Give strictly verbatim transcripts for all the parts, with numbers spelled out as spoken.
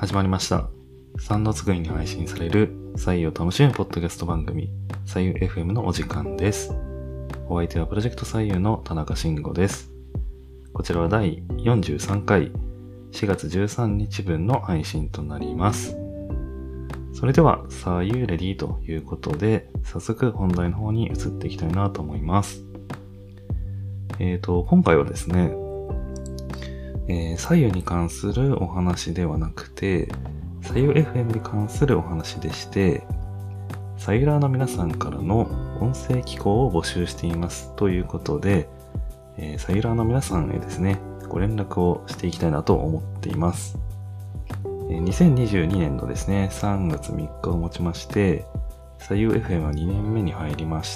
始まりました。さんがつぐらいに配信される採用楽しむポッドキャスト番組採用 エフエム のお時間です。お相手はプロジェクト採用の田中慎吾です。こちらはだいよんじゅうさんかいしがつじゅうさんにちぶんの配信となります。それでは採用レディということで早速本題の方に移っていきたいなと思います。えーと、今回はですね、えー、採用に関するお話ではなくて、採用 エフエム に関するお話でして、採用ラーの皆さんからの音声機構を募集していますということで、えー、採用ラーの皆さんへですね、ご連絡をしていきたいなと思っています。えー、にせんにじゅうにねんのですね、さんがつみっかをもちまして、採用 エフエム はにねんめに入りまして、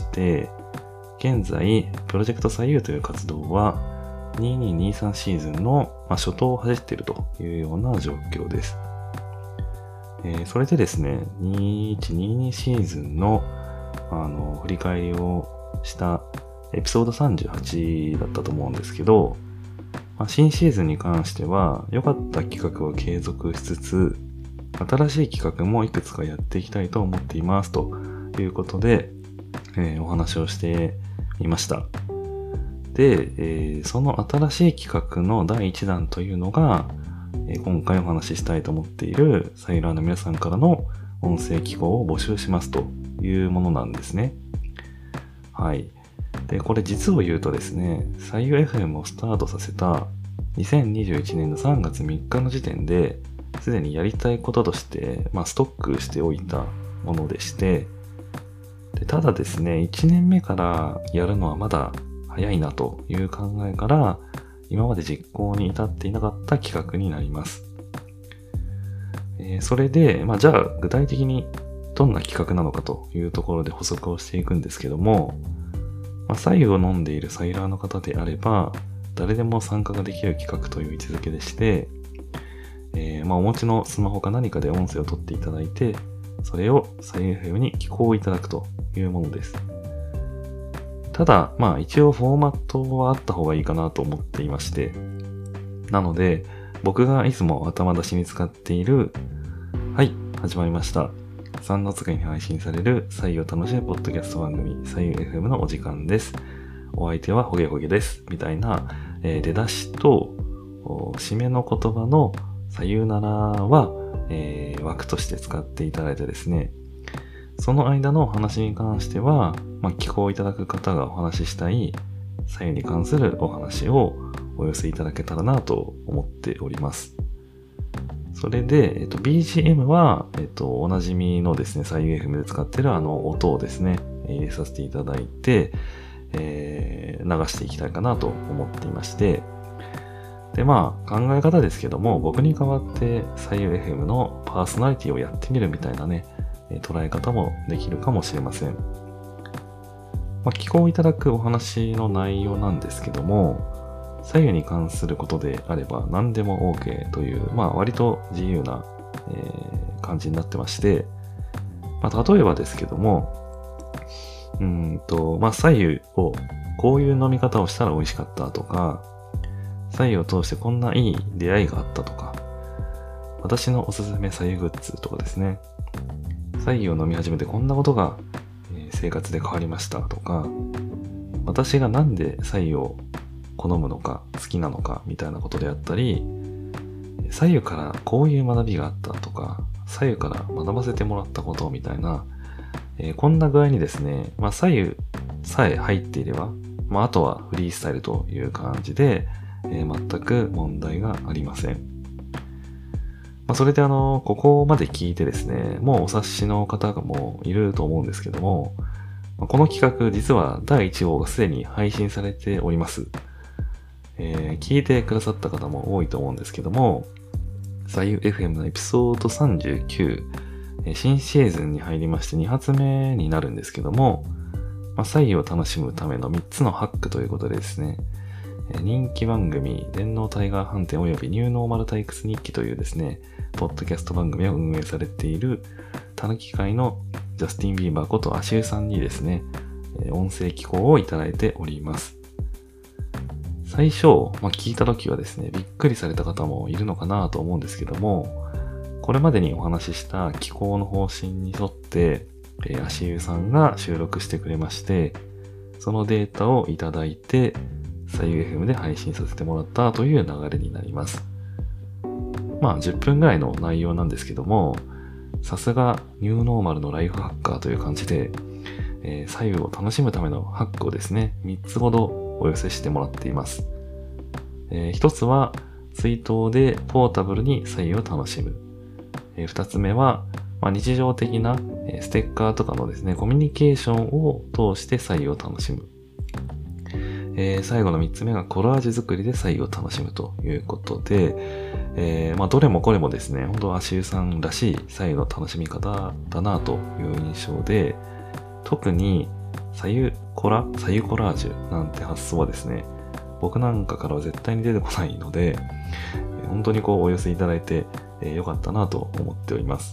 現在、プロジェクト採用という活動は、にせんにじゅうに、にじゅうさんシーズンの、まあ、初頭を走っているというような状況です。えー、それでですね、にせんにじゅういち、にじゅうにシーズンの、あの、振り返りをしたエピソードさんじゅうはちだったと思うんですけど、まあ、新シーズンに関しては、良かった企画を継続しつつ、新しい企画もいくつかやっていきたいと思っていますということで、えー、お話をしてみました。で、えー、その新しい企画のだいいちだんというのが、えー、今回お話ししたいと思っている採用ラーの皆さんからの音声機構を募集しますというものなんですね。はい。で、これ実を言うとですね、採用 エフエム をスタートさせたにせんにじゅういちねんのさんがつみっかの時点で、すでにやりたいこととして、まあ、ストックしておいたものでして、でただですね、いちねんめからやるのはまだ早いなという考えから、今まで実行に至っていなかった企画になります。えー、それで、まあ、じゃあ具体的にどんな企画なのかというところで補足をしていくんですけども、まあ、白湯を飲んでいるサイラーの方であれば、誰でも参加ができる企画という位置づけでして、えー、まあお持ちのスマホか何かで音声を取っていただいて、それを採用 エフエム に寄稿いただくというものです。ただ、まあ一応フォーマットはあった方がいいかなと思っていまして、なので、僕がいつも頭出しに使っている、はい、始まりました。さんがつぐらいに配信される採用楽しいポッドキャスト番組、採用 エフエム のお時間です。お相手はホゲホゲです。みたいな、えー、出だしと、締めの言葉のさゆならは、えー、枠として使っていただいてですね、その間のお話に関しては、まあ、寄稿いただく方がお話ししたい採用に関するお話をお寄せいただけたらなと思っております。それで、えっと、ビージーエム は、えっと、おなじみのですね、採用 エフエム で使っているあの音をですね、入れさせていただいて、えー、流していきたいかなと思っていまして、で、まあ、考え方ですけども、僕に代わって採用 エフエム のパーソナリティをやってみるみたいなね、捉え方もできるかもしれません。まあ、寄稿いただくお話の内容なんですけども、左右に関することであれば何でも OK という、まあ割と自由な、えー、感じになってまして、まあ、例えばですけども、うーんと、まあ左右をこういう飲み方をしたら美味しかったとか、左右を通してこんないい出会いがあったとか、私のおすすめ左右グッズとかですね、左右を飲み始めてこんなことが生活で変わりましたとか、私がなんで左右を好むのか好きなのかみたいなことであったり、左右からこういう学びがあったとか、左右から学ばせてもらったことみたいな、えー、こんな具合にですね、まあ左右さえ入っていれば、まああとはフリースタイルという感じで、えー、全く問題がありません。まあ、それであの、ここまで聞いてですね、もうお察しの方がもういると思うんですけども、この企画実はだいいち号がすでに配信されております。えー、聞いてくださった方も多いと思うんですけども、採用 エフエム のエピソードさんじゅうきゅう、新シーズンに入りましてに発目になるんですけども、まあ、採用を楽しむためのみっつのハックということでですね、人気番組、電脳タイガー飯店及びニューノーマル退屈日記というですね、ポッドキャスト番組を運営されている、たぬき会のジャスティン・ビーバーこと足湯さんにですね、音声機構をいただいております。最初、まあ、聞いた時はですね、びっくりされた方もいるのかなと思うんですけども、 これまでにお話しした機構の方針に沿って、えー、足湯さんが収録してくれまして、そのデータをいただいて、左右 エフエム で配信させてもらったという流れになります。まあじゅっぷんぐらいの内容なんですけども、さすがニューノーマルのライフハッカーという感じで、えー、左右を楽しむためのハックをですね、みっつほどお寄せしてもらっています。えー、ひとつは、水筒でポータブルに左右を楽しむ。えー、ふたつめは、まあ、日常的なステッカーとかのですね、コミュニケーションを通して左右を楽しむ。えー、最後のみっつめがコラージュ作りで左右を楽しむということで、えー、まあどれもこれもですね、本当足湯さんらしい左右の楽しみ方だなという印象で、特に左右コラ、左右コラージュなんて発想はですね、僕なんかからは絶対に出てこないので、本当にこうお寄せいただいて、えー、よかったなと思っております。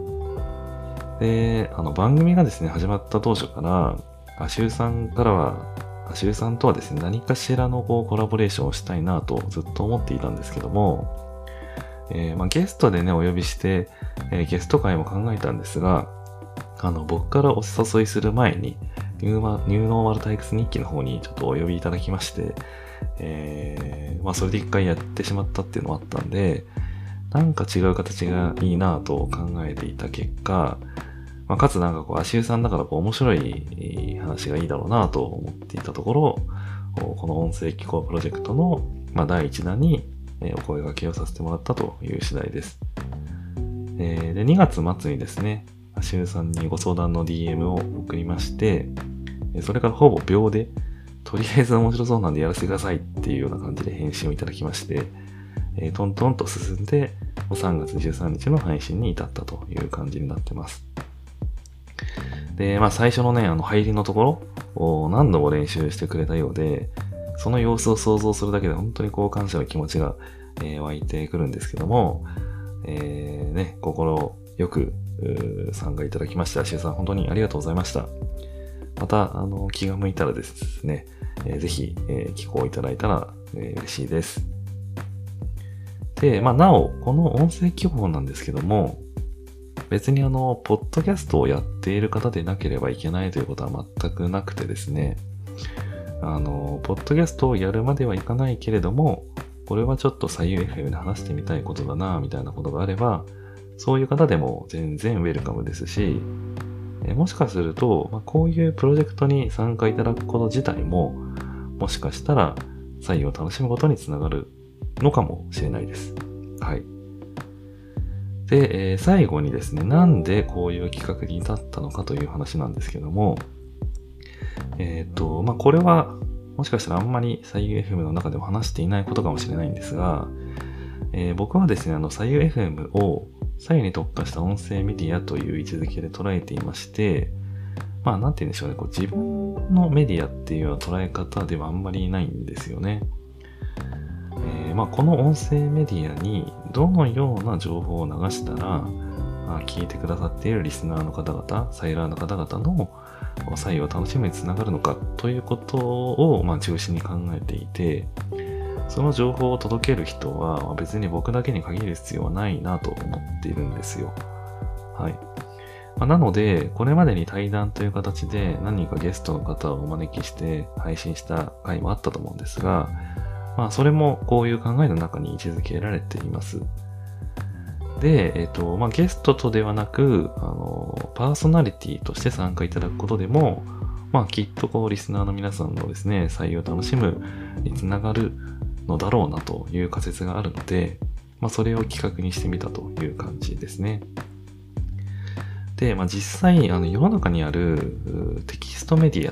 で、あの番組がですね、始まった当初から、足湯さんからは、足湯さんとはですね、何かしらのこうコラボレーションをしたいなとずっと思っていたんですけども、えーまあ、ゲストでね、お呼びして、えー、ゲスト会も考えたんですが、あの、僕からお誘いする前に、ニューマ、ニューノーマル退屈日記の方にちょっとお呼びいただきまして、えー、まあ、それで一回やってしまったっていうのもあったんで、なんか違う形がいいなと考えていた結果、まあ、かつなんかこう、足湯さんだからこう面白い話がいいだろうなと思っていたところ、この音声機構プロジェクトの、まあ、だいいちだんにお声掛けをさせてもらったという次第です。えー、で、にがつ末にですね、足湯さんにご相談の ディーエム を送りまして、それからほぼ秒で、とりあえず面白そうなんでやらせてくださいっていうような感じで返信をいただきまして、えー、トントンと進んで、さんがつじゅうさんにちの配信に至ったという感じになってます。で、まあ最初のね、あの入りのところを何度も練習してくれたようで、その様子を想像するだけで本当にこう感謝の気持ちが、えー、湧いてくるんですけども、えー、ね、心よく参加いただきました。しゅうさん本当にありがとうございました。また、あの、気が向いたらですね、えー、ぜひ、えー、寄稿いただいたら、えー、嬉しいです。で、まあなお、この音声記法なんですけども、別にあの、ポッドキャストをやっている方でなければいけないということは全くなくてですね、あの、ポッドキャストをやるまではいかないけれども、これはちょっと左右 エフエム で話してみたいことだな、みたいなことがあれば、そういう方でも全然ウェルカムですし、えもしかすると、まあ、こういうプロジェクトに参加いただくこと自体も、もしかしたら左右を楽しむことにつながるのかもしれないです。はい。で、えー、最後にですね、なんでこういう企画に至ったのかという話なんですけども、えっと、まあ、これは、もしかしたらあんまり左右 エフエム の中でも話していないことかもしれないんですが、えー、僕はですね、あの、左右 エフエム を左右に特化した音声メディアという位置づけで捉えていまして、まあ、なんて言うんでしょうね、こう自分のメディアっていうような捉え方ではあんまりないんですよね。えー、まあ、この音声メディアにどのような情報を流したら、まあ、聞いてくださっているリスナーの方々、サイラーの方々の左右を楽しむにつながるのかということを、まあ、中心に考えていて、その情報を届ける人は別に僕だけに限る必要はないなと思っているんですよ。はい。まあ、なので、これまでに対談という形で何人かゲストの方をお招きして配信した回もあったと思うんですが、まあそれもこういう考えの中に位置づけられています。で、えっと、まあゲストとではなく、あの、パーソナリティとして参加いただくことでも、まあきっとこうリスナーの皆さんのですね、採用を楽しむにつながるのだろうなという仮説があるので、まあそれを企画にしてみたという感じですね。で、まあ実際、あの世の中にあるテキストメディアって、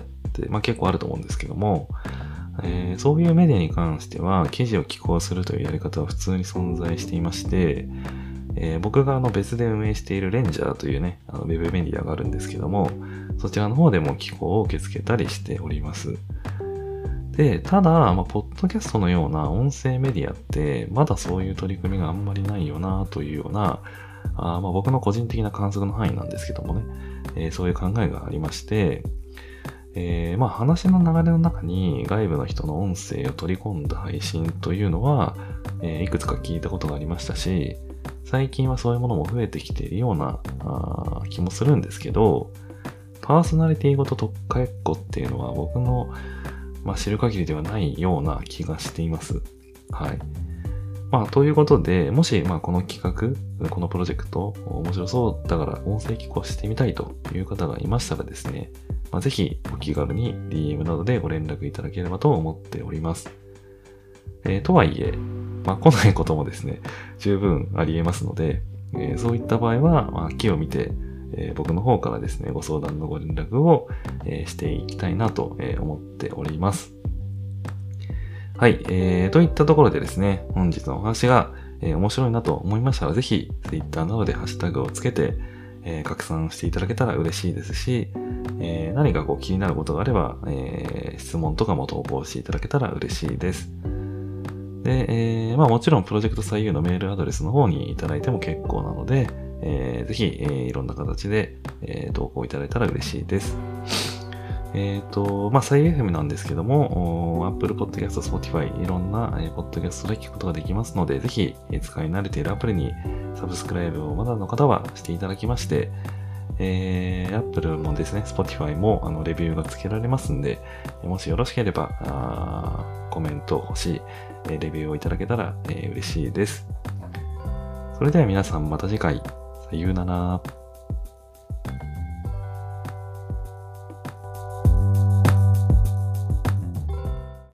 まあ結構あると思うんですけども、えー、そういうメディアに関しては記事を寄稿するというやり方は普通に存在していまして、えー、僕があの別で運営しているレンジャーというね、あのウェブメディアがあるんですけども、そちらの方でも寄稿を受け付けたりしております。で、ただ、まあ、ポッドキャストのような音声メディアって、まだそういう取り組みがあんまりないよなというような、あまあ僕の個人的な観測の範囲なんですけどもね、えー、そういう考えがありまして、えー、まあ話の流れの中に外部の人の音声を取り込んだ配信というのは、えー、いくつか聞いたことがありましたし、 最近はそういうものも増えてきているようなあ気もするんですけど、パーソナリティごと特化っ子っていうのは僕の、まあ、知る限りではないような気がしています。はい。まあ、ということで、もし、まあ、この企画、このプロジェクト、面白そうだから音声機構してみたいという方がいましたらですね、まあ、ぜひお気軽に ディーエム などでご連絡いただければと思っております。えー、とはいえ、まあ、来ないこともですね、十分あり得ますので、えー、そういった場合は、まあ、木を見て、えー、僕の方からですね、ご相談のご連絡を、えー、していきたいなと思っております。はい、えー、といったところでですね、本日のお話が、えー、面白いなと思いましたら、ぜひ Twitter などでハッシュタグをつけて、えー、拡散していただけたら嬉しいですし、えー、何かこう気になることがあれば、えー、質問とかも投稿していただけたら嬉しいです。で、えー、まあもちろんプロジェクト採用のメールアドレスの方にいただいても結構なので、えー、ぜひ、えー、いろんな形で、えー、投稿いただいたら嬉しいです。えっ、ー、と、まあ、サイ エフエム なんですけども、Apple Podcast、Spotify、いろんな、えー、ポッドキャストで聞くことができますので、ぜひ、えー、使い慣れているアプリにサブスクライブをまだの方はしていただきまして、えー、Apple もですね、Spotify もあのレビューがつけられますんで、もしよろしければ、あコメント、星、レビューをいただけたら、えー、嬉しいです。それでは皆さんまた次回、さようなら。